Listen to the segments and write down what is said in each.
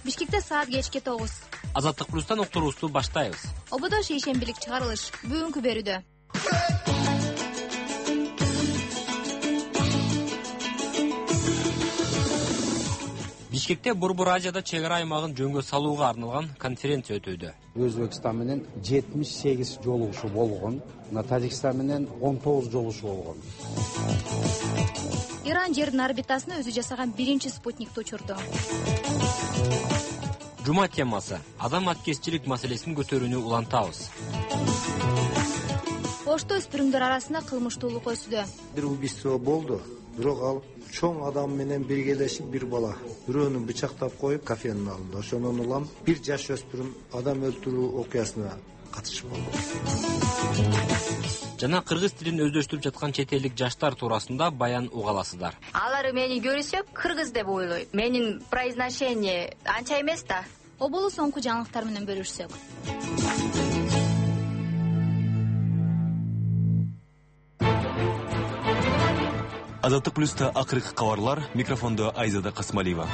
Бишкекте саат кечки 9. Азаттык плюстан уктуруубузду баштайбыз. Ободо шейшембилик чыгарылыш бүгүнкү берүүдө. Бишкекте Борбор Азияда чек ара аймагын жөнгө салууга арналган конференция өтүүдө. Өзбекстан менен 78 жолугушуу болгон, Тажикстан менен 19 жолугушуу болгон. Иран жердин орбитасына өзү жасаган биринчи спутникти учурду. Жума темасы: адаматкерчилик маселесин көтөрүүнү улантабыз. Ошто өспүрүмдөр арасында кылмыштуулук өсүүдө. Бир убийство болду, бирок ал чоң адам менен биргелешип бир бала бирөөнү бычактап коюп кафенин алдында. Ошонун улам бир жаш өспүрүм адам өлтүрүү окуясына катышып болду. Жана кыргыз тилин өздөштүрүп жаткан чет элдик жаштар туурасында баян уга аласыздар. Алар мени көрүсө кыргыз деп ойлойт. Менин произношение анча эмес да. Оболу соңку жаңылыктар менен бөлүшсөк. Азаттык плюста акыркы кабарлар, микрофондо Айзада Касмалиева.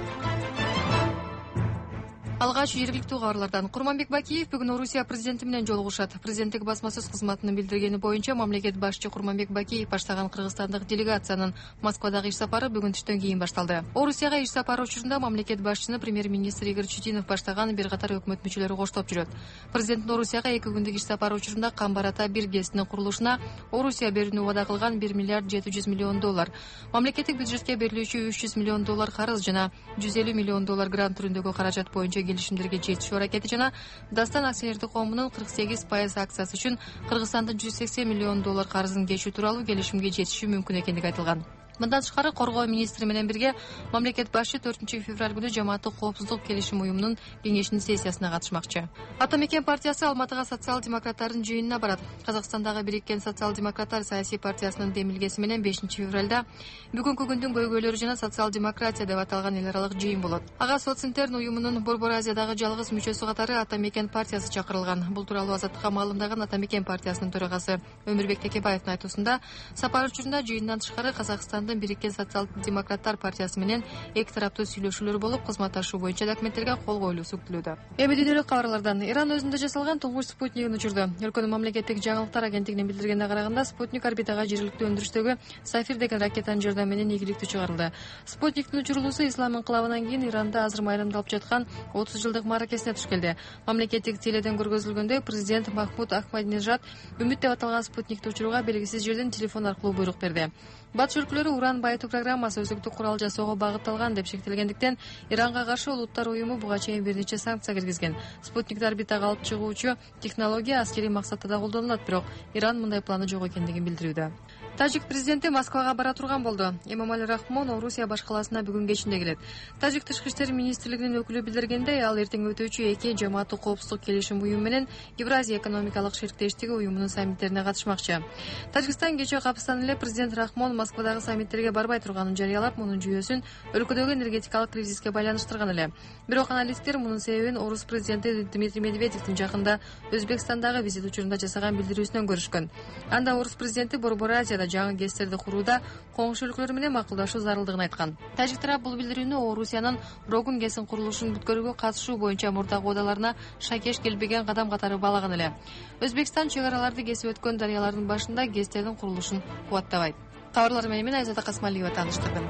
Алгач жергиликтүү кабарлардан Курманбек Бакиев бүгүн Орусия президенти менен жолугушат. Президенттик басма-сөз кызматынын билдиргени боюнча мамлекет башчы Курманбек Бакиев баштаган кыргызстандык делегациянын Москвадагы иш сапары бүгүн түштөн кийин башталды. Орусияга иш сапары учурунда мамлекет башчыны премьер-министр Игорь Чудинов баштаган бир катар өкмөт мүчөлөрү коштоп жүрөт. Президенттин Орусияга 2 күндүк иш сапары учурунда Камбарата бир ГЭСтин курулушуна Орусия берүүнү убада кылган 1 миллиард 700 миллион доллар, мамлекеттик бюджетке берилүүчү 300 миллион доллар карыз жана 150 миллион доллар грант түрүндөгү каражат боюнча келишимдерге жетишүү аракети жана Дастан акционердик коомунун 48% акциясы үчүн Кыргызстандын 180 миллион доллар карызын кечүү тууралуу келишимге жетишүү мүмкүн экендиги айтылган. Мындан тышкары коргоо министри менен бирге мамлекет башчы 4 февраль күнү жамааттык коопсуздук келишим уюмунун кеңешинин сессиясына катышмакчы. Ата Мекен партиясы Алматыга социал-демократтардын жыйынына барат. Казакстандагы Бириккен социал-демократтар саясий партиясынын демилгеси менен 5 февралда бүгүнкү күндүн көйгөйлөрү жана социал-демократия деп аталган эл аралык жыйын болот. Ага Социнтерн уюмунун Борбор Азиядагы жалгыз мүчөсү катары Ата Мекен партиясы чакырылган. Бул тууралуу Азаттыкка маалымдаган Ата Мекен партиясынын төрагасы Өмүрбек Текебаевдин айтуусунда, сапар учурунда жыйындан тышкары Казакстан Бириккен социал-демократтар партиясы менен эки тараптуу сүйлөшүүлөр болуп, кызматташуу боюнча документтерге кол коюлуусу күтүлүүдө. Эми дүйнөлүк кабарлардан Иран өзүндө жасалган туңгуч спутнигин учурду. Өлкөнүн мамлекеттик жаңылыктар агенттигинин билдиргенине караганда, спутник орбитага жергиликтүү өндүрүштөгү Сафир деген ракетанын жардамы менен ийгиликтүү чыгарылды. Спутниктин учурулуусу ислам инкылабынан кийин Иранда азыр майрамдалып жаткан 30 жылдык мааракесине туш келди. Мамлекеттик теледен көргөзүлгөндөй, президент Махмуд Ахмадинежад үмүт деп аталган спутникти учурууга белгисиз жерден телефон аркылуу буйрук берди. Батыш өлкөлөрү уран байытуу программасы өздүктүү курал жасоого багытталган деп шектелгендиктен Иранга каршы Улуттар уюму буга чейин бир нече санкция киргизген. Спутникти орбитага алып чыгуучу технология аскерий максатта да колдонулат, бирок Иран мындай планы жок экендигин билдирүүдө. Тажик президенти Москвага бара турган болду. Эмомали Рахмон Орусия баш калаасына бүгүн кечинде келет. Тажик тышкы иштер министрлигинин өкүлү билдиргендей, ал эртең өтүүчү эки жамааттык коопсуздук келишим уюму менен Евразия экономикалык шериктештиги уюмунун саммиттерине катышмакчы. Тажикстан кечээ капыстан эле президент Рахмон Москвадагы саммиттерге барбай турганын жарыялап, мунун жүйөсүн өлкөдөгү энергетикалык кризиске байланыштырган эле. Бирок аналисттер мунун себебин орус президенти Дмитрий Медведевдин жакында Өзбекстандагы визит учурунда жасаган билдирүүсүнөн көрүшкөн. Анда орус президенти Борбор Азияда жаңы ГЭСтерди курууда коңшу өлкөлөр менен макулдашуу зарылдыгын айткан. Тажик тарап бул билдирүүнү Орусиянын Рогун ГЭСин курулушун бүткөрүүгө катышуу боюнча мурдагы убадаларына шакеш келбеген кадам катары баалаган эле. Өзбекстан чек араларды кесип өткөн дарыялардын башында ГЭСтердин курулушун кубаттабайт. Кабарлар менен мен Айзада Касмалиева тааныштырдым.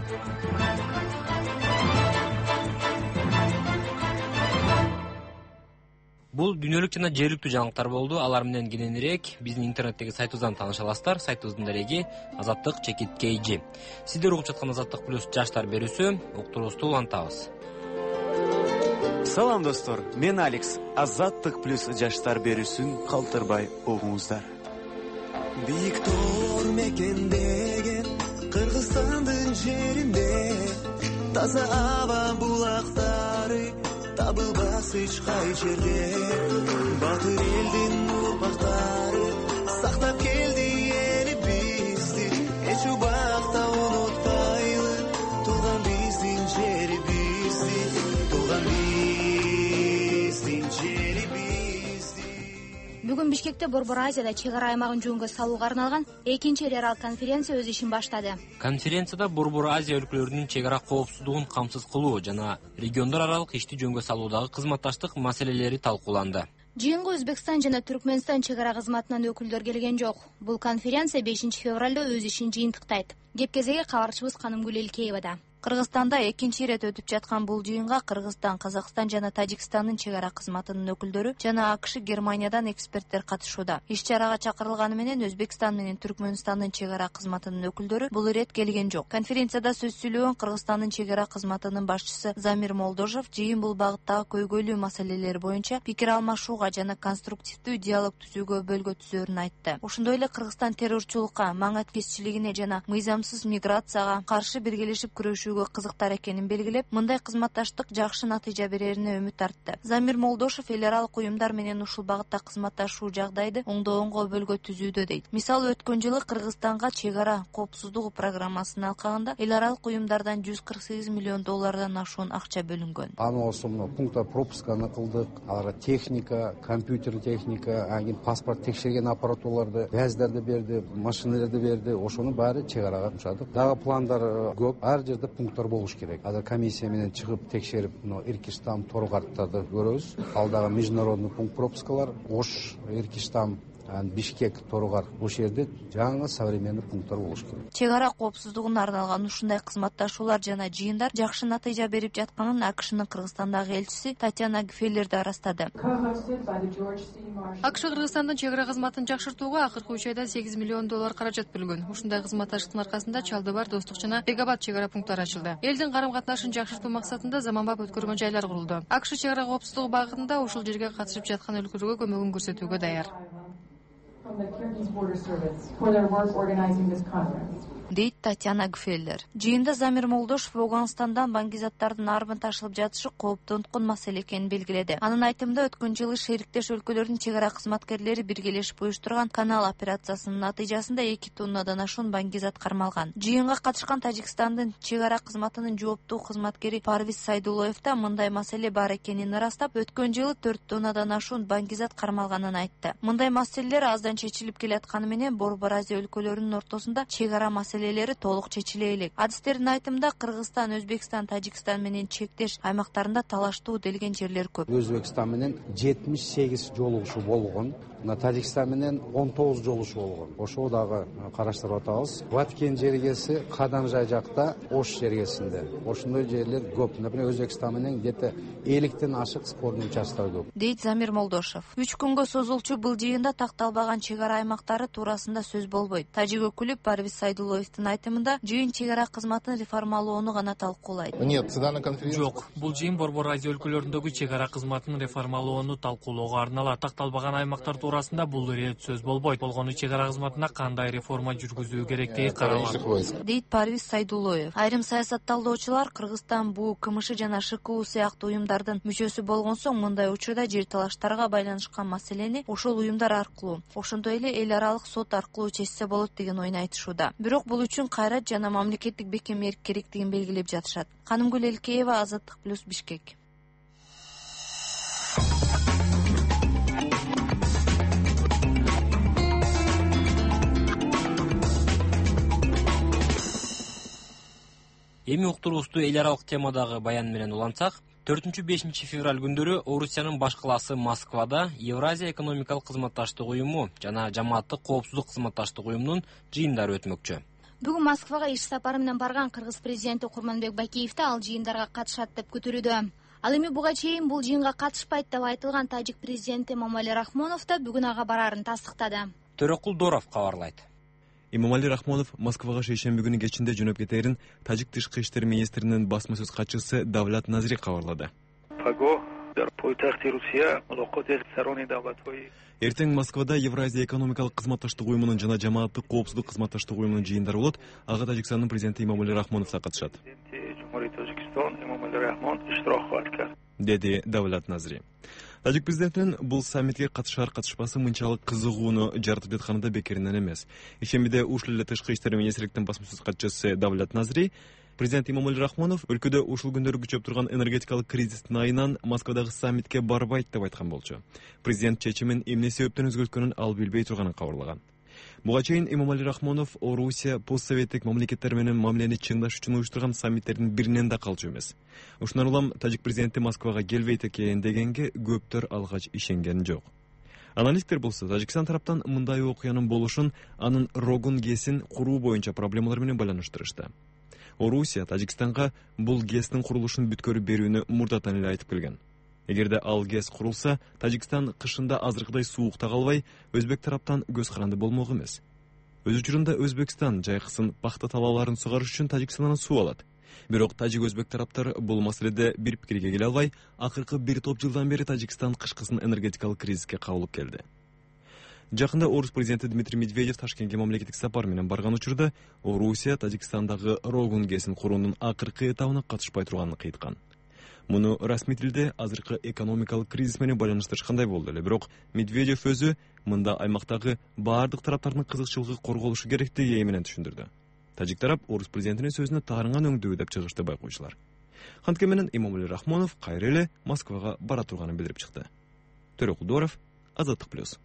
Бул дүйнөлүк жана жергиликтүү жаңылыктар болду. Алар менен кененирээк биздин интернеттеги сайтыбыздан тааныша аласыздар. Сайтыбыздын дареги azattik.kg. Сиздер угуп жаткан Азаттык плюс жаштар берүүсү, уктуруубузду улантабыз. Салам достор, мен Алекс. Азаттык плюс жаштар берүүсүн калтырбай угуңуздар. Бийик тоор мекендеген Кыргызстандын жеринде таза аба булактары табылбас эч кай жерде. Батыр элдин урмактары сактап келди элибизди, эч убакта унутпайлы тууган биздин жерибизди, тууган биздин жерибизди. Бүгүн Бишкекте Борбор Азияда чек ара аймагын жөнгө салууга арналган экинчи эл аралык конференция өз ишин баштады. Конференцияда Борбор Азия өлкөлөрүнүн чек ара коопсуздугун камсыз кылуу жана региондор аралык ишти жөнгө салуудагы кызматташтык маселелери талкууланды. Жыйынга Өзбекстан жана Түркмөнстан чек ара кызматынан өкүлдөр келген жок. Бул конференция 5-февралда өз ишин жыйынтыктайт. Кеп кезеги кабарчыбыз Канымгүл Элкеевада. Кыргызстанда экинчи ирет өтүп жаткан бул жыйынга Кыргызстан, Казакстан жана Тажикстандын чек ара кызматынын өкүлдөрү жана АКШ, Германиядан эксперттер катышууда. Иш чарага чакырылганы менен Өзбекстан менен Түркмөнстандын чек ара кызматынын өкүлдөрү бул ирет келген жок. Конференцияда сөз сүйлөгөн Кыргызстандын чек ара кызматынын башчысы Замир Молдошев жыйын бул багыттагы көйгөйлүү маселелер боюнча пикир алмашууга жана конструктивдүү диалог түзүүгө бөлгө түзөрүн айтты. Ошондой эле Кыргызстан террорчулукка, маңаткезчилигине жана мыйзамсыз миграцияга каршы биргелешип күрөшүүгө кызыктар экенин белгилеп, мындай кызматташтык жакшы натыйжа берерине үмүт артты. Замир Молдошев эл аралык уюмдар менен ушул багытта кызматташуу жагдайды оңдогонго бөлгө түзүүдө дейт. Мисалы, өткөн жылы Кыргызстанга чек ара коопсуздугу программасынын алкагында эл аралык уюмдардан $148 миллион ашуун акча бөлүнгөн. Анын пункта пропусканы кылдык, аларга техника, компьютер техника, паспорт текшерген аппаратураларды, газдарды берди, машиналарды берди. Ошонун баары чек арага жумшадык. Дагы пландар көп. Ар жерде пункттар болуш керек. Азыр комиссия менен чыгып текшерип, Иркиштам, Торгартарды көрөбүз. Ал дагы международный пункт пропускалар, Ош, Иркиштам, Бишкек, Торгар, ошол жерде жаңы современный пункттар болуш керек. Чек ара коопсуздугуна арналган ушундай кызматташуулар жана жыйындар жакшы натыйжа берип жатканын АКШнын Кыргызстандагы элчиси Татьяна Гфеллер да ырастады. АКШ Кыргызстандын чек ара кызматын жакшыртууга акыркы 3 айда $8 миллион каражат бөлгөн. Ушундай кызматташтыктын аркасында Чалды бар, Достук жана Бегабад чек ара пункттары ачылды. Элдин карым катнашын жакшыртуу максатында заманбап өткөргөн жайлар курулду. АКШ чек ара коопсуздугу багытында ушул жерге катышып жаткан өлкөлөргө көмөгүн көрсөтүүгө даяр. Дейт Татьяна Гфеллер. Жыйында Замир Молдошев Ауганстандан баңгизаттардын арбын ташылып жатышы кооптонткон маселе экенин белгиледи. Анын айтымында өткөн жылы шериктеш өлкөлөрдүн чек ара кызматкерлери биргелешип уюштурган канал операциясынын натыйжасында 2 тоннадан ашуун баңгизат кармалган. Жыйынга катышкан Тажикстандын чек ара кызматынын жооптуу кызматкери Парвиз Сайдуллоев да мындай маселе бар экенин ырастап, өткөн жылы 4 тоннадан ашуун баңгизат кармалганын айтты. Мындай маселелер аздан чечилип келатканы менен Борбор Азия өлкөлөрүнүн ортосунда чек ара маселелери толук чечиле элек. Адистердин айтымында Кыргызстан, Өзбекстан, Тажикстан менен чектеш аймактарында талаштуу делген жерлер көп. Өзбекстан менен 78 жолугушуу болгон, Тажикстан менен 19 жолугушуу болгон. Ошол дагы караштырып атабыз. Ваткен жергеси Каданжай жакта, Ош жергесинде. Ошондой жерлер көп. Например, Өзбекстан менен где-то 50тен ашык спорный участоктор көп. Дейт Замир Молдошев. 3 күнгө созулчу бул жыйында такталбаган чек ара аймактары туурасында сөз болбойт. Тажик өкүлү Парвиз Сайдуллоевдин айтымында жыйын чек ара кызматын реформалоону гана талкуулайт. Жок, бул жыйын Борбор Азия өлкөлөрүндөгү чек ара кызматын реформалоону талкуулоого арналат. Такталбаган аймактар туурасында бул ирет сөз болбойт. Болгону чек ара кызматына кандай реформа жүргүзүү керектиги каралат. Дейт Парвиз Сайдуллоев. Айрым саясатталдоочулар Кыргызстан БУ, КМШ жана ШКУ сыяктуу уюмдардын мүчөсү болгон соң мындай учурда жер талаштарга байланышкан маселени ошол уюмдар аркылуу, ошондой эле эл аралык сот аркылуу чечсе болот деген ойун айтышууда. Бирок бул үчүн кайрат жана мамлекеттик бекемдик керектигин белгилеп жатышат. Канымгүл Элкеева, Азаттык плюс, Бишкек. Эми уктуруубузду эл аралык темадагы баян менен улантсак, 4-5 февраль күндөрү Орусиянын баш калаасы Москвада Евразия экономикалык кызматташтык уюму жана жамааттык коопсуздук кызматташтык уюмунун жыйындары өтмөкчү. Бүгүн Москвага иш сапары менен барган Кыргыз президенти Курманбек Бакиев да ал жыйындарга катышат деп күтүлүүдө. Ал эми буга чейин бул жыйынга катышпайт деп айтылган тажик президенти Эмомали Рахмонов да бүгүн ага барарын тастыктады. Төрөкул Доров кабарлайт. Эмомали Рахмонов Москвага шейшемби күнү кечинде жөнөп кетерин Тажик тышкы иштер министринин басма сөз катчысы Давлат Назри кабарлады. Эртең Москвада Евразия экономикалык кызматташтык уюмунун жана жамааттык коопсуздук кызматташтык уюмунун жыйындары болот. Ага Тажикстандын президенти Эмомали Рахмонов да катышат. Деди Давлат Назри. Тажик президентинин бул саммитке катышар-катышпасы мынчалык кызыгууну жаратып жатканы да бекеринен эмес. Ишембиде ушул эле тышкы иштер министрликтин басма сөз катчысы Давлат Назри Президент Эмомали Рахмонов өлкөдө ушул күндөрү күчөп турган энергетикалык кризистин айынан Москвадагы саммитке барбайт деп айткан болчу. Президент чечимин эмне себептен өзгөрткөнүн ал билбей турганын кабарлаган. Буга чейин Эмомали Рахмонов Орусия постсоветтик мамлекеттер менен мамилени чыңдаш үчүн уюштурган саммиттердин биринен да калчу эмес. Ушундан улам тажик президенти Москвага келбейт экен дегенге көптөр алгач ишенген жок. Аналитиктер болсо Тажикстан тараптан мындай окуянын болушун анын Рогун ГЭСин куруу боюнча проблемалар менен байланыштырышты. Орусия Тажикстанга бул ГЭСтин курулушун бүткөрүп берүүнү мурдатан эле айтып келген. Эгерде ал ГЭС курулса, Тажикстан кышында азыркыдай суукта калбай, Өзбек тараптан көз каранды болмок эмес. Өз учурунда Өзбекстан жайкысын пахта талааларын сугарыш үчүн Тажикстандан суу алат. Бирок Тажик-Өзбек тараптар бул маселеде бир пикирге келе албай, акыркы бир топ жылдан бери Тажикстан кышкысын энергетикалык кризиске кабылып келди. Жакында Орус президенти Дмитрий Медведев Ташкентке мамлекеттик сапар менен барган учурда Орусия Тажикстандагы Рогун ГЭСин куруунун акыркы этабына катышпай турганын кыйткан. Муну расмий тилде азыркы экономикалык кризис менен байланыштырышкандай болду эле, бирок Медведев өзү мында аймактагы баардык тараптардын кызыкчылыгы корголушу керектиги менен түшүндүрдү. Тажик тарап Орус президентинин сөзүнө таарынган өңдүү деп чыгышты байкоочулар. Кантке менен Эмомали Рахмонов кайра эле Москвага бара турганын билдирип чыкты. Төрөкулдуаров, Азаттык плюс.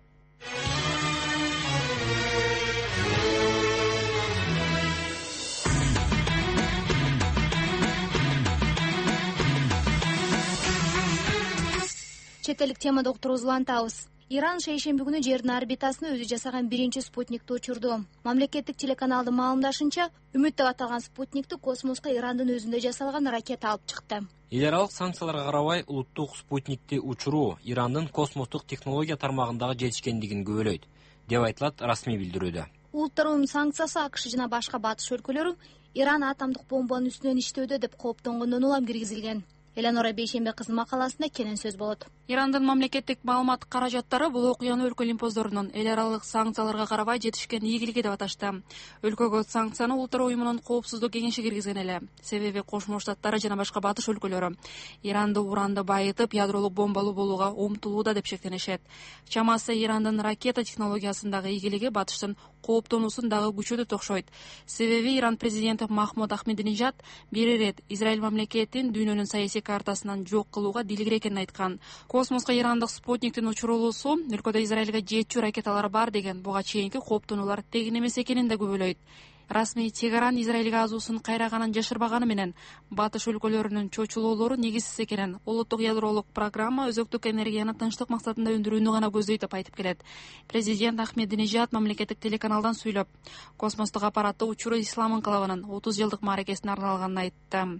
Чет элдик темада уктурузулантабыз. Иран шейшемби күнү жердин орбитасына өзү жасаган биринчи спутникти учурду. Мамлекеттик телеканалдын маалымдашынча, Үмүт деп аталган спутникти космоска Ирандын өзүндө жасалган ракета алып чыкты. Эл аралык санкцияларга карабай, улуттук спутникти учуруу Ирандын космостук технология тармагындагы жетишкендигин күбөлөйт, деп айтылат расмий билдирүүдө. Улуттар Уюмунун санкциясы АКШ жана башка батыш өлкөлөрү Иран атомдук бомбанын үстүнөн иштөөдө деп кооптонгондон улам киргизилген. Эланора Бейшембе кыздын макаласында кенен сөз болот. Ирандын мамлекеттик маалымат каражаттары бул окуяны өлкө олимпоздорунун эл аралык санкцияларга карабай жетишкен ийгилиги деп аташты. Өлкөгө санкцияны Улуттар Уюмунун коопсуздук кеңеши киргизген эле. Себеби Кошмо Штаттары жана башка батыш өлкөлөрү Иранды уранды байытып, ядролук бомбалуу болууга умтулууда деп шектенишет. Чамасы Ирандын ракета технологиясындагы ийгилиги батыштын кооптонуусун дагы күчөтөт окшойт. Себеби Иран президенти Махмуд Ахмединежад бир ирет Израиль мамлекетин дүйнөнүн саясий картасынан жок кылууга дилгир экенин айткан. Космоско ирандык спутниктин учурулуусу өлкөдө Израилге жетчү ракеталар бар деген буга чейинки кооптонуулар тегин эмес экенин да күбөлөйт. Расмий Тегеран Израилге азуусун кайраганын жашырбаганы менен батыш өлкөлөрүнүн чочулоолору негизсиз экенин, улуттук ядролук программа өзөктүк энергияны тынчтык максатында өндүрүүнү гана көздөйт деп айтып келет. Президент Ахмединежад мамлекеттик телеканалдан сүйлөп, космостук аппаратты учуруу ислам инкылабынын 30 жылдык мааракесине арналганын айтты.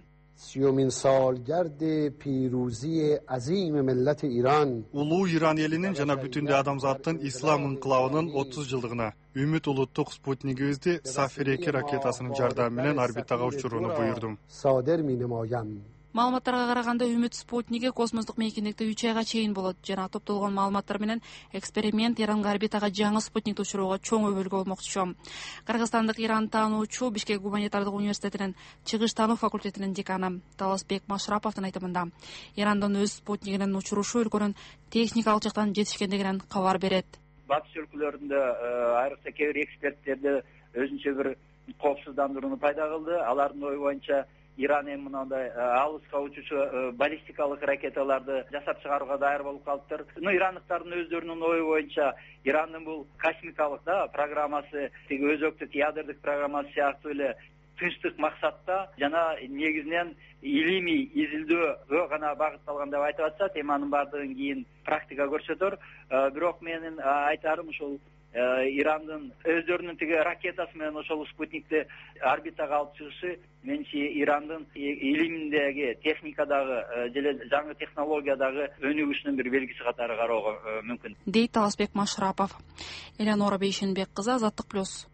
Улуу Иран элинин жана бүтүндөй адамзаттын ислам инкылабынын 30 жылдыгына Үмүт улуттук спутнигибизди Сафир-2 ракетасынын жардамы менен орбитага учурууну буйрдум. Маалыматтарга караганда Үмүт спутниги космостук мейкиндикте 3 айга чейин болот жана топтолгон маалыматтар менен эксперимент Иранга орбитага жаңы спутникти учурууга чоң өбөлгө болмокчу. Кыргызстандык Иран таануучу Бишкек гуманитардык университетинин чыгыш таануу факультетинин деканы Таласбек Машраповдун айтымында, Ирандын өз спутнигинин учурушу өлкөнүн техникалык жактан жетишкендигинен кабар берет. Батыш өлкөлөрүндө айрыкча кээ бир эксперттерди өзүнчө бир коопсуздандырууну пайда кылды. Алардын ою боюнча Иран эми мындай алыска учуучу баллистикалык ракеталарды жасап чыгарууга даяр болуп калыптыр. Ирандыктардын өздөрүнүн ою боюнча Ирандын бул космикалык программасы, өзөктүк ядрдык программасы сыяктуу эле тынчтык максатта жана негизинен илимий изилдөөгө гана багытталган деп айтып атышат. Эми анын баардыгын кийин практика көрсөтөр. Бирок менин айтарым ушул Ирандын өздөрүнүн ракетасы менен ошол спутникти орбитага алып чыгышы менчи Ирандын илиминдеги, техникадагы жана жаңы технологиядагы өнүгүшүнүн бир белгиси катары кароого мүмкүн. Дейт Таласбек Машрапов. Эланора Бейшенбек кызы, Азаттык плюс.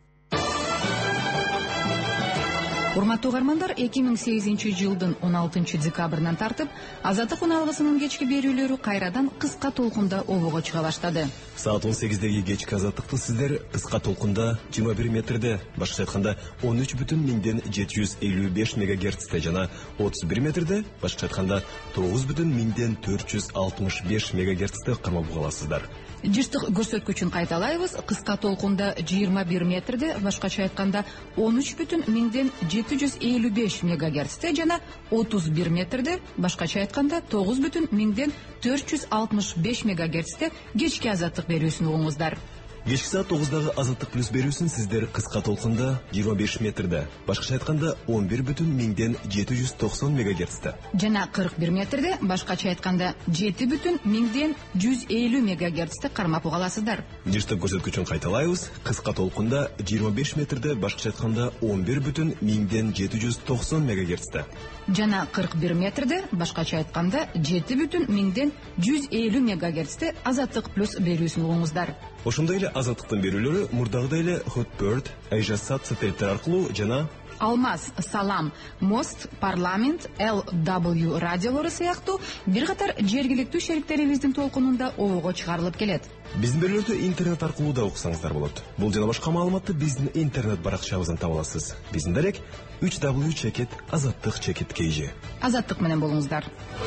Урматтуу угармандар, 2008 жылдын 16 декабрынан тартып Азаттык уналгысынын кечки берүүлөрү кайрадан кыска толкунда обого чыга баштады. Саат 18-деги кечки Азаттыкты сиздер кыска толкунда 21 метрде, башкача айтканда 13,755 мегагерцте жана 31 метрде, башкача айтканда 9,465 мегагерцте кармап аласыздар. Жыштык көрсөткүчүн кайталайбыз. Кыска толкунда 21 метрде, башкача айтканда 13,755 755 мегагерцте жана 31 метрде, башкача айтканда 9,465 мегагерцте кечки азаттык берүүсүн угуңуздар. Кечки саат 9-дагы азаттык плюс берүүсүн сиздер кыска толкунда 25 метрде, башкача айтканда 11,790 мегагерцте. Жана 41 метрде, башкача айтканда 7,150 мегагерцте кармап уга аласыздар. Диштик көрсөткүчүн кайталайбыз. Кыска толкунда 25 метрде, башкача айтканда 11,790 мегагерцте. Жана 41 метрде, башкача айтканда 7,150 мегагерцте азаттык плюс берүүсүн угуңуздар. Ошондой эле азаттыктын берүүлөрү мурдагыдай эле Hotbird, Айжасат сателиттер аркылуу жана Алмаз, Салам, Мост, Парламент, LW радиолору сыяктуу бир катар жергиликтүү шериктерибиздин толкунунда обого чыгарылып келет. Биздин берүүлөрдү интернет аркылуу да уксаңыздар болот. Бул жана башка маалыматты биздин интернет баракчабыздан таба аласыз. Биздин дарек www.azattik.kg. Азаттык менен болуңуздар.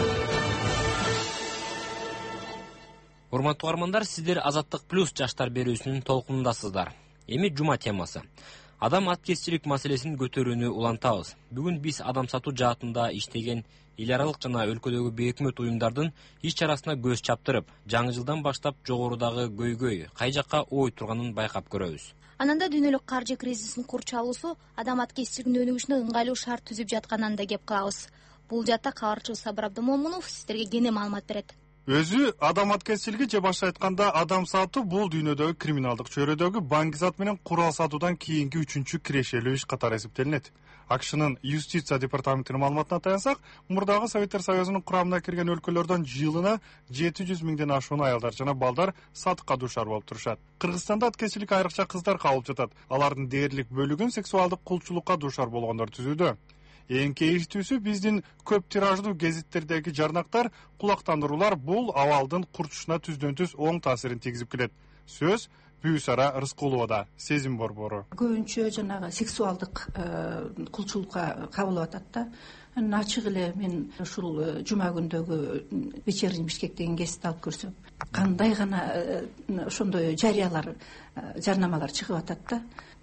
Урматтуу угармандар, сиздер Азаттык плюс жаштар берүүсүнүн толкунундасыздар. Эми жума темасы. Адам аткезчилик маселесин көтөрүүнү улантабыз. Бүгүн биз адам сатуу жаатында иштеген эл аралык жана өлкөдөгү бейөкмөт уюмдардын иш чарасына көз чаптырып, жаңы жылдан баштап жогорудагы көйгөй кай жакка ой турганын байкап көрөбүз. Ананда дүйнөлүк каржы кризисин курчалуусу адам аткезчилигинин өнүгүшүнө ыңгайлуу шарт түзүп жатканынан да кеп калабыз. Бул жаатта кабарчыбыз Сабыр Абдымомунов сиздерге кене маалымат берет. Өзү адам аткезчилиги же башка айтканда адам сатуу бул дүйнөдөгү криминалдык чөйрөдөгү баңгизат менен курал сатуудан кийинки 3-чү кирешелүү иш катары эсептелинет. АКШнын юстиция департаментинин маалыматына таянсак, мурдагы Советтер Союзунун курамына кирген өлкөлөрдөн жылына 700 миңден ашуун аялдар жана балдар сатыкка дуушар болуп турушат. Кыргызстанда аткезчилик айрыкча кыздар кабылып жатат. Алардын дээрлик бөлүгүн сексуалдык кулчулукка дуушар болгондор түзүүдө. Эң кейиштүүсү биздин көп тираждуу гезиттердеги жарнактар, кулактандыруулар бул абалдын курчушуна түздөн-түз оң таасирин тийгизип келет. Сөз Бүйсара Рыскуловада, сезим борбору. Көбүнчө жанагы сексуалдык кулчулукка кабылып атат да. Ачык эле мен ушул жума күндөгү вечерний Бишкек деген гезитти алып көрсөм, кандай гана ошондой жарыялар, жарнамалар чыгып атат да.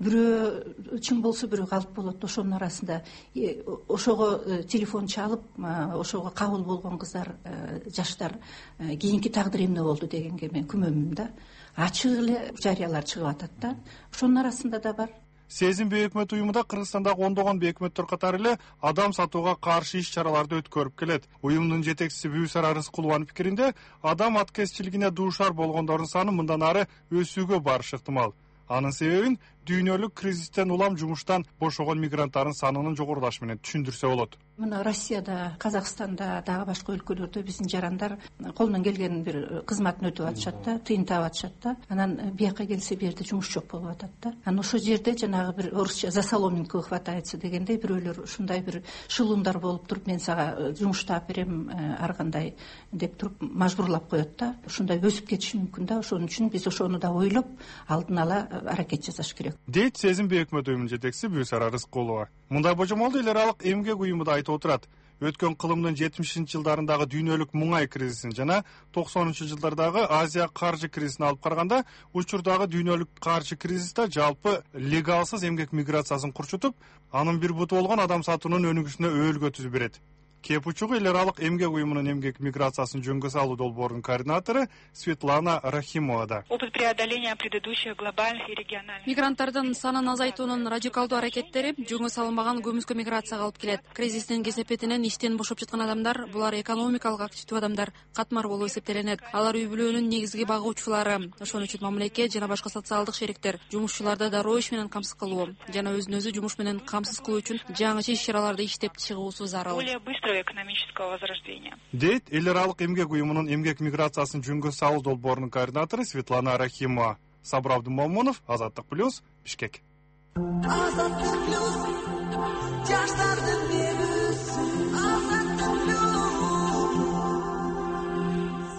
Бирөө чын болсо бирөө калп болот. Ошонун арасында ошого телефон чалып, ошого кабыл болгон кыздар, жаштар кийинки тагдыр эмне болду дегенге мен күмөнмүн да. Ачык эле жарыялар чыгып атат да. Ошонун арасында да бар. Сезим бейөкмөт уюмунда Кыргызстандагы ондогон бейөкмөттөр катары эле адам сатууга каршы иш чараларды өткөрүп келет. Уюмдун жетекчиси Бүйсара Рыскулованын пикиринде, адам аткезчилигине дуушар болгондордун саны мындан ары өсүүгө барышы ыктымал. Анын себебин дүйнөлүк кризистен улам жумуштан бошогон мигранттардын санынын жогорулашы менен түшүндүрсө болот. Мына Россияда, Казакстанда, дагы башка өлкөлөрдө биздин жарандар колунан келген бир кызматын өтүп атышат да, тыйын таап атышат да. Анан бияка келсе бу жерде жумуш жок болуп атат да. Анан ошол жерде жанагы бир орусча за соломинку хватается дегендей бирөөлөр ушундай бир шылуундар болуп туруп, мен сага жумуш таап берем, ар кандай деп туруп мажбурлап коет да. Ушундай өсүп кетиши мүмкүн да. Ошон үчүн биз ошону да ойлоп, алдын ала аракет жасаш керек. Дейт Сезим бейөкмөт уюмунун жетекчиси Бүйсара Рыскулова. Мындай божомолду эл аралык эмгек уюму да айтып отурат. Өткөн кылымдын 70-жылдарындагы дүйнөлүк муңай кризисин жана 90-жылдардагы Азия каржы кризисин алып караганда, учурдагы дүйнөлүк каржы кризисте жалпы легалсыз эмгек миграциясын курчутуп, анын бир буту болгон адам сатуунун өнүгүшүнө өөлгө түзүп берет. Кеп учугу эл аралык эмгек уюмунун эмгек миграциясын жөнгө салуу долбоорунун координатору Светлана Рахимовада. Опыт преодоления предыдущих глобальных и региональных. Мигранттардын санын азайтуунун радикалдуу аракеттери жөнгө салынбаган көмүскө миграцияга алып келет. Кризистин кесепетинен иштен бошоп жаткан адамдар, булар экономикалык активдүү адамдар, катмар болуп эсептелинет. Алар үй бүлөнүн негизги багуучулары. Ошон үчүн мамлекет жана башка социалдык шериктер жумушчуларды дароо иш менен камсыз кылуу жана өзүн өзү жумуш менен камсыз кылуу үчүн жаңы иш чараларды иштеп чыгуусу зарыл. Экономического возрождения. Дейт эл аралык эмгек уюмунун эмгек миграциясын жөнгө салуу долбоорунун координатору Светлана Рахимова. Сабыр Абдымомунов, Азаттык плюс, Бишкек. Азаттык плюс, жаштардын берүүсү. Азаттык плюс.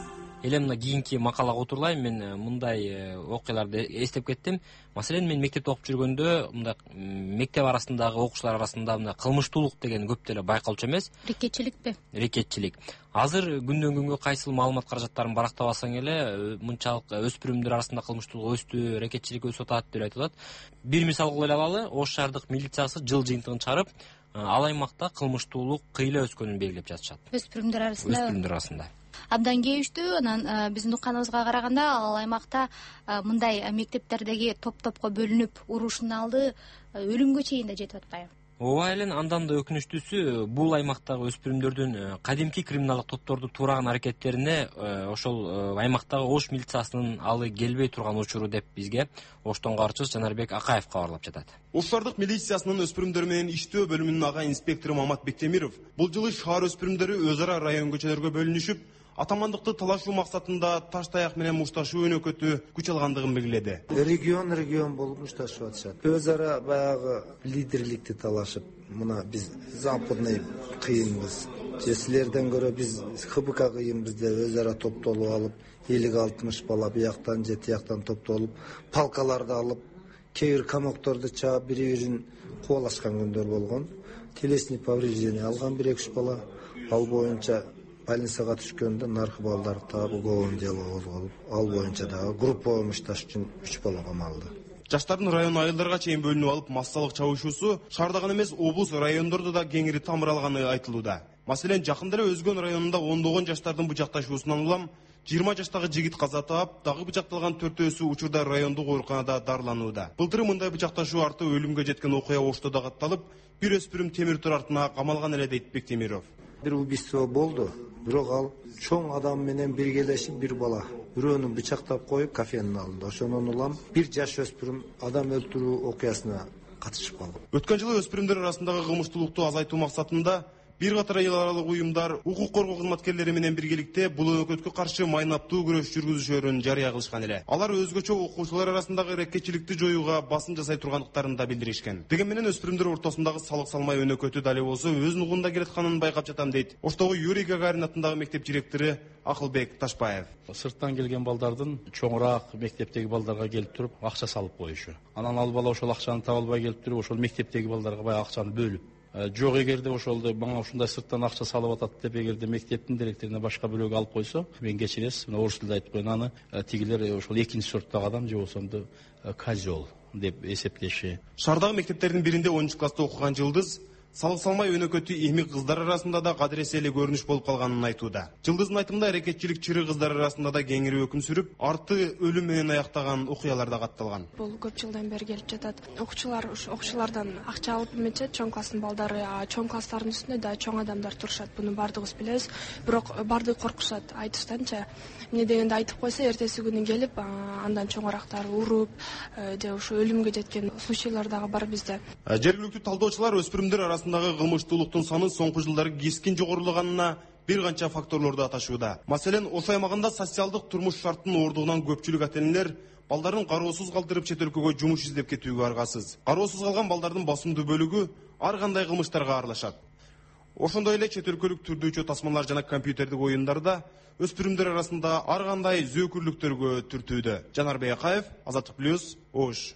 эле мына кийинки макалага отурлайм, мен мындай окуяларды эстеп кеттим. Маселен, мен мектепте окуп жүргөндө мындай мектеп арасындагы окуучулар арасында мындай кылмыштуулук деген көп деле байкалчу эмес. Рекетчиликпи? Рекетчилик. Азыр күндөн күнгө кайсыл маалымат каражаттарын барактап алсаң эле мынчалык өспүрүмдөр арасында кылмыштуулук өстү, рекетчилик өсүп атат деп айтылат. Бир мисал кылып алалы, Ош шаардык милициясы жыл жыйынтыгын чыгарып, ал аймакта кылмыштуулук кыйла өскөнүн белгилеп жатышат. Өспүрүмдөр арасында. Абдан кейиштүү. Анан биздин укканыбызга караганда ал аймакта мындай мектептердеги топ-топко бөлүнүп уруштун алды өлүмгө чейин да жетип атпайбы? Ооба эле, андан да өкүнүчтүүсү, бул аймактагы өспүрүмдөрдүн кадимки криминалдык топторду туураган аракеттерине ошол аймактагы Ош милициясынын алы келбей турган учуру деп бизге Оштон кабарчыбыз Жанарбек Акаев кабарлап жатат. Ош шаардык милициясынын өспүрүмдөр менен иштөө бөлүмүнүн ага инспектору Мамат Бектемиров бул жылы шаар өспүрүмдөрү өз ара район көчөлөргө бөлүнүшүп, атамандыкты талашуу максатында таш таяк менен мушташуу өнөкөтү күч алгандыгын белгиледи. Регион болуп мушташып атышат. Өз ара баягы лидерликти талашып, мына биз западный кыйынбыз. Силерден көрө биз ХБК кыйынбыз деп өз ара топтолуп алып, 50-60 бала бияктан же тияктан топтолуп, палкаларды алып, кээ бир комокторду чаап бири-бирин кубалашкан күндөр болгон. Телесный повреждение алган 1-2 бала, ал боюнча больницага түшкөндө наркы балдар таап уголовный дело козголуп, ал боюнча дагы групповой мушташ үчүн 3 бала камалды. Жаштардын район айылдарга чейин бөлүнүп алып, массалык чабышуусу шаарда гана эмес, облус райондордо да кеңири тамыр алганы айтылууда. Маселен, жакында эле Өзгөн районунда ондогон жаштардын бычакташуусунан улам 20 жаштагы жигит каза таап, дагы бычакталган 4-өөсү учурда райондук ооруканада дарыланууда. Былтыр мындай бычакташуу арты өлүмгө жеткен окуя Ошто да катталып, бир өспүрүм темир тор артына камалган эле дейт Бектемиров. Бир убийство болду, бирок ал чоң адам менен биргелешип бир бала бирөөнү бычактап коюп кафенин алды. Ошонун улам 1 жаш өспүрүм адам өлтүрүү окуясына катышып калды. Өткөн жылы өспүрүмдөр арасындагы кылмыштуулукту азайтуу максатында бир катар эл аралык уюмдар укук коргоо кызматкерлери менен биргеликте бул өнөкөткө каршы майнаптуу күрөш жүргүзүшөрүн жарыя кылышкан эле. Алар өзгөчө окуучулар арасындагы рекетчиликти жоюуга басым жасай тургандыктарын да билдиришкен. Деген менен өспүрүмдөр ортосундагы салык салмай өнөкөтү дале болсо өз нугунда келатканын байкап жатам дейт Оштогу Юрий Гагарин атындагы мектеп директору Акылбек Ташбаев. Сырттан келген балдардын чоңураак мектептеги балдарга келип туруп акча салып коюшу. Анан ал бала ошол акчаны таба албай келип туруп, ошол мектептеги балдарга баягы акчаны бөлүп, жок эгерде ошолду мага ушундай сырттан акча салып атат деп эгерде мектептин директоруна башка бирөөгө алып койсо, мен кечиресиз, мына орус тилде айтып коеюн, аны тигилер ошол экинчи сорттогу адам же болсо козел деп эсептеши. Шаардагы мектептердин биринде 10 класста окуган Жылдыз салык салмай өнөкөтү эми кыздар арасында да кадыресе эле көрүнүш болуп калганын айтууда. Жылдыздын айтымында аракетчилик чыры кыздар арасында да кеңири өкүм сүрүп, арты өлүм менен аяктаган окуялар да катталган. Бул көп жылдан бери келип жатат. Окуучулардан акча алып эмече чоң класстын балдары, чоң класстардын үстүндө да чоң адамдар турушат. Буну бардыгыбыз билебиз. Бирок бардыгы коркушат. Айтыштанча, эмне дегенде айтып койсо, эртеси күнү келип, андан чоңурактар уруп, же ошо өлүмгө жеткен случайлар дагы бар бизде. Жергиликтүү талдоочулар өспүрүмдөр арасындагы кылмыштуулуктун саны соңку жылдары кескин жогорулаганына бир канча факторлорду аташууда. Маселен, Ош аймагында социалдык турмуш шарттын ордугунан көпчүлүк ата-энелер балдарын кароосуз калтырып чет өлкөгө жумуш издеп кетүүгө аргасыз. Кароосуз калган балдардын басымдуу бөлүгү ар кандай кылмыштарга аралашат. Ошондой эле чет өлкөлүк түрдүүчү тасмалар жана компьютердик оюндарда өспүрүмдөр арасында ар кандай зөөкүрлүктөргө түртүүдө. Жанарбек Акаев, Азаттык плюс, Ош.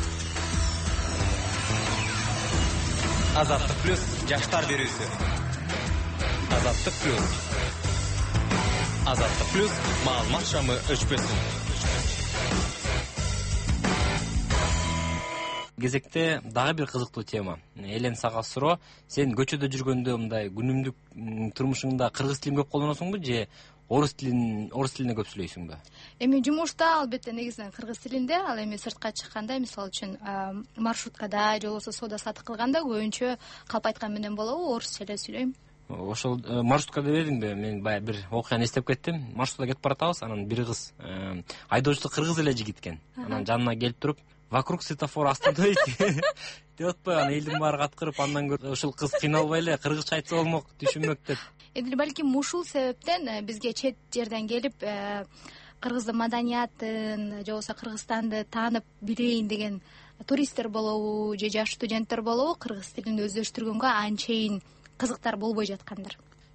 Азаттык плюс жаштар берүүсү. Азаттык плюс. Азаттык плюс маалымат шамы өчпөсүн. Кезекте дагы бир кызыктуу тема. Элен сага суроо, сен көчөдө жүргөндө мындай күнүмдүк турмушуңда кыргыз тилин көп колдоносуңбу же орус тилине көп сүйлөйсүңбү? Эми жумушта албетте негизинен кыргыз тилинде, ал эми сыртка чыкканда, мисалы үчүн маршруткада же болбосо соода сатык кылганда көбүнчө калп айткан менен болобу, орусча эле сүйлөйм. Ошол маршрутка дебедиңби? Мен баягы бир окуяны эстеп кеттим. Маршрутта кетип баратабыз, анан бир кыз айдоочусу кыргыз эле жигит экен. Анан жанына келип туруп, вокруг светофора остановить деп атпайбы, анан элдин баары каткырып, андан көрө ушул кыз кыйналбай эле кыргызча айтса болмок, түшүнмөк деп. Эми балким ушул себептен бизге чет жерден келип кыргыздын маданиятын же болбосо Кыргызстанды таанып билейин деген туристтер болобу же жаш студенттер болобу, кыргыз тилин өздөштүргөнгө анчейин кызыктар болбой жаткандыр.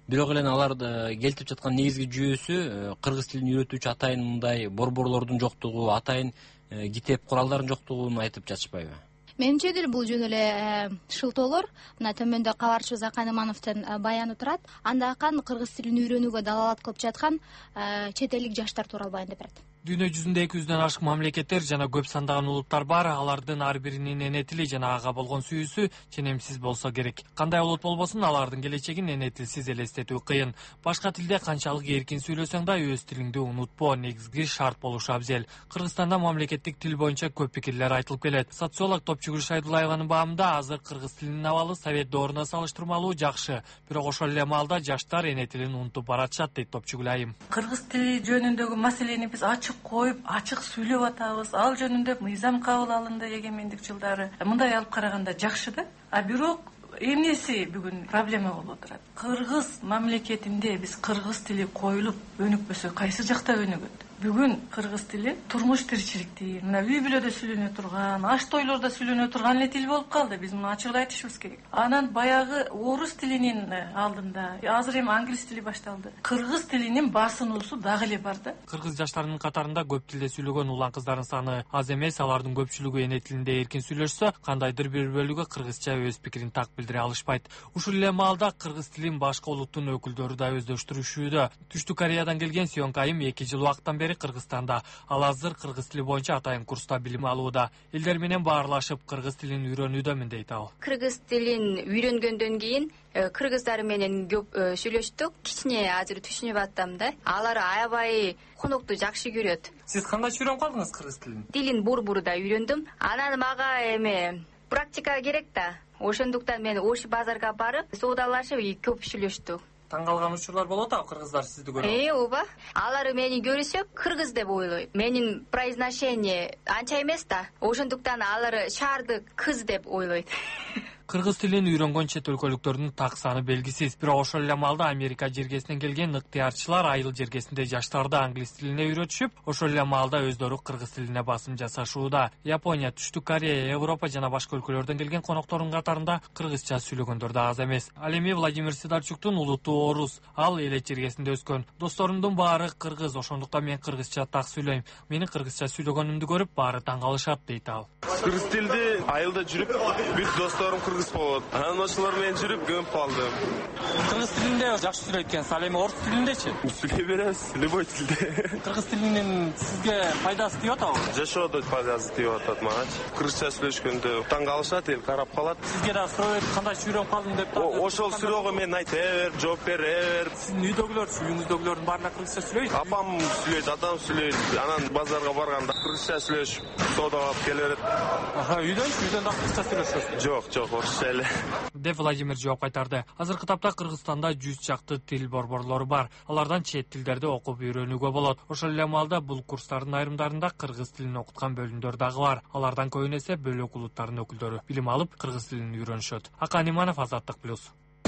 бирок эле алар келтирип жаткан негизги жүйөсү кыргыз тилин үйрөтүүчү атайын мындай борборлордун жоктугу, атайын китеп куралдардын жоктугун айтып жатышпайбы? Менимче деле бул жөн эле шылтоолор. Мына төмөндө кабарчыбыз Акан Имановдун баяны турат. Анда Акан кыргыз тилин үйрөнүүгө далалат кылып жаткан чет элдик жаштар тууралуу баяндап берет. Дүйнө жүзүндө 200дөн ашык мамлекеттер жана көп сандаган улуттар бар. Алардын ар биринин эне тили жана ага болгон сүйүүсү ченемсиз болсо керек. Кандай улут болбосун, алардын келечегин эне тилсиз элестетүү кыйын. Башка тилде канчалык эркин сүйлөсөң да өз тилиңди унутпо, негизги шарт болушу абзел. Кыргызстанда мамлекеттик тил боюнча көп пикирлер айтылып келет. Социолог Топчугүл Шайдулаеванын баамында азыр кыргыз тилинин абалы совет дооруна салыштырмалуу жакшы. Бирок ошол эле маалда жаштар эне тилин унутуп баратышат, дейт Топчугүл айым. Кыргыз тили жөнүндөгү маселени биз ачык коюп, ачык сүйлөп атабыз. Ал жөнүндө мыйзам кабыл алынды эгемендик жылдары. Мындай алып караганда жакшы да. Бирок эмнеси бүгүн проблема болуп отурат? Кыргыз мамлекетинде биз кыргыз тили коюлуп өнүкпөсө кайсы жакта өнүгөт? Бүгүн кыргыз тили турмуш тиричиликти, мына үй бүлөдө сүйлөнө турган, аш тойлордо сүйлөнө турган эле тил болуп калды. Биз муну ачык айтышыбыз керек. Анан баягы орус тилинин алдында азыр эми англис тили башталды. Кыргыз тилинин басынуусу дагы эле бар да. Кыргыз жаштарынын катарында көп тилде сүйлөгөн улан кыздардын саны аз эмес. Алардын көпчүлүгү эне тилинде эркин сүйлөшсө, кандайдыр бир бөлүгү кыргызча өз пикирин так билдире алышпайт. Ушул эле маалда кыргыз тилин башка улуттун өкүлдөрү да өздөштүрүшүүдө. Түштүк Кореядан келген Сёнка айым 2 жыл убакыттан бери Кыргызстанда. Ал азыр кыргыз тили боюнча атайын курста билим алууда. Элдер менен баарлашып кыргыз тилин үйрөнүүдөмүн дейт ал. Кыргыз тилин үйрөнгөндөн кийин кыргыздар менен көп сүйлөштүк. Кичине азыр түшүнүп аттам да. Алар аябай конукту жакшы көрөт. Сиз кандайча үйрөнүп калдыңыз кыргыз тилин? Тилин борборуда үйрөндүм. Анан мага эми практика керек да. Ошондуктан мен Ош базарга барып, соодалашып көп сүйлөштүк. Таң калган учурлар болот а кыргыздар сизди көрүп? Ооба. Алар мени көрүсө кыргыз деп ойлойт. Менин произношение анча эмес да. Ошондуктан алар шаарды кыз деп ойлойт. Кыргыз тилин үйрөнгөн чет өлкөлүктөрдүн так саны белгисиз. Бирок ошол эле маалда Америка жергесинен келген ыктыярчылар айыл жергесинде жаштарды англис тилине үйрөтүшүп, ошол эле маалда өздөрү кыргыз тилине басым жасашууда. Япония, Түштүк Корея, Европа жана башка өлкөлөрдөн келген коноктордун катарында кыргызча сүйлөгөндөр да аз эмес. Ал эми Владимир Сидорчуктун улуту орус. Ал элет жергесинде өскөн. Досторумдун баары кыргыз, ошондуктан мен кыргызча так сүйлөйм. Менин кыргызча сүйлөгөнүмдү көрүп баары таң калышат, дейт ал. Кыргыз тилди айылда жүрүп, бүт досторум кыргыз болот. Анан ошолор менен жүрүп көнүп калдым. Кыргыз тилинде жакшы сүйлөйт экенсиз. Ал эми орус тилиндечи? Сүйлөй беребиз, любой тилде. Кыргыз тилинин сизге пайдасы тийип атабы? Жашоодо пайдасы тийип атат мага. Кыргызча сүйлөшкөндө таң калышат, эл карап калат. Сизге да суроо берип, кандайча үйрөнүп калдым деп. Ошол суроого мен айта бер, жооп бере бер. Сиздин үйдөгүлөр, үйүңүздөгүлөрдүн баарына кыргызча сүйлөйт? Апам сүйлөйт, атам сүйлөйт. Анан базарга барганда кыргызча сүйлөшүп, соода алып келе берет. Үйдөн да кыргызча сүйлөшөсүз? Жок, орусча эле. Деп Владимир жооп кайтарды. Азыркы тапта Кыргызстанда 100 чакты тил борборлору бар. Алардан чет тилдерди окуп үйрөнүүгө болот. Ошол эле маалда бул курстардын айрымдарында кыргыз тилин окуткан бөлүмдөр дагы бар. Алардан көбүн эсе бөлөк улуттардын өкүлдөрү билим алып кыргыз тилин үйрөнүшөт. Акан Иманов, Азаттык плюс.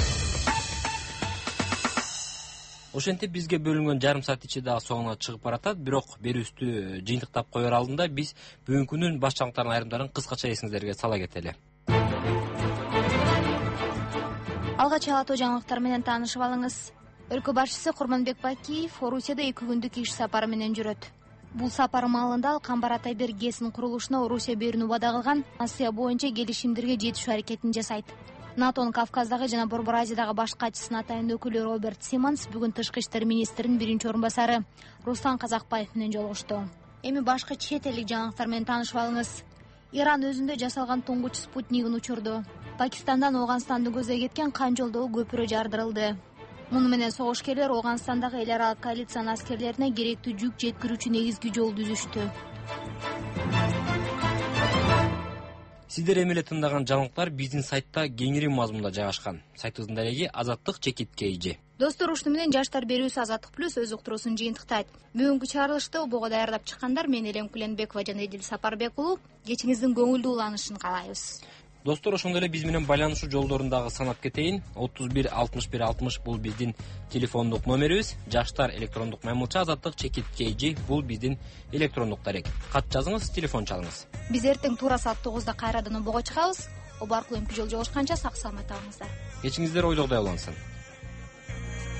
Ошентип бизге бөлүнгөн жарым саат ичи дагы соңуна чыгып баратат. Бирок берүүбүздү жыйынтыктап коер алдында биз бүгүнкү күнүн баш жаңылыктарынын айрымдарын кыскача эсиңиздерге сала кетели. Алгач алатуу жаңылыктар менен таанышып алыңыз. Өлкө башчысы Курманбек Бакиев Орусияда 2 күндүк иш сапары менен жүрөт. Бул сапар маалында ал Камбар Атайбер ГЭСинин курулушуна Орусия берүүнү убада кылган Азия боюнча келишимдерге жетишүү аракетин жасайт. НАТОнун Кавказдагы жана Борбор Азиядагы баш катчысынын атайын өкүлү Роберт Симмонс бүгүн тышкы иштер министринин биринчи орун басары Руслан Казакбаев менен жолугушту. Эми башка чет элдик жаңылыктар менен таанышып алыңыз. Иран өзүндө жасалган туңгуч спутнигин учурду. Пакистандан Ооганстанды көздөй кеткен Кан жолдогу көпүрө жардырылды. Муну менен согушкерлер Ооганстандагы эл аралык коалициянын аскерлерине керектүү жүк жеткирүүчү негизги жол түзүштү. Сиздер эми эле тыңдаган жаңылыктар биздин сайтта кеңири мазмунда жайгашкан. Сайтыбыздын дареги azattik.kg. Достор, ушуну менен жаштар берүүсү Азаттык плюс өз уктуруусун жыйынтыктайт. Бүгүнкү чыгарылышты обого даярдап чыккандар мен Элем Куленбекова жана Эдил Сапарбек уулу. Кечиңиздин көңүлдүү уланышын каалайбыз. Достор, ошондой эле биз менен байланышуу жолдорун дагы санап кетейин. 31 61 60 бул биздин телефондук номерибиз. Жаштар электрондук маймылча azattik.kg бул биздин электрондук дарек. Кат жазыңыз, телефон чалыңыз. Биз эртең туура саат 9-да кайрадан обого чыгабыз. Обо аркылуу эмки жол жолугушканча сак саламат болуңуздар. Кечиңиздер ойдогудай улансын.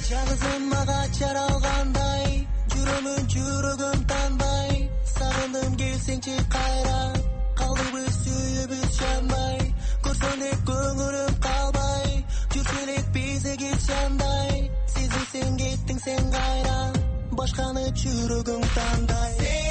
жалғызым мага жаралгандай жүрөмүн жүрөгүм танбай сагындым келсеңчи кайра калдыбыз сүйүүбүз жанбай көрсөң эле көңүлүм калбай жүрсө элек биз эгиз жандай сезилсең кеттиң сен кайра башканы жүрөгүң тандай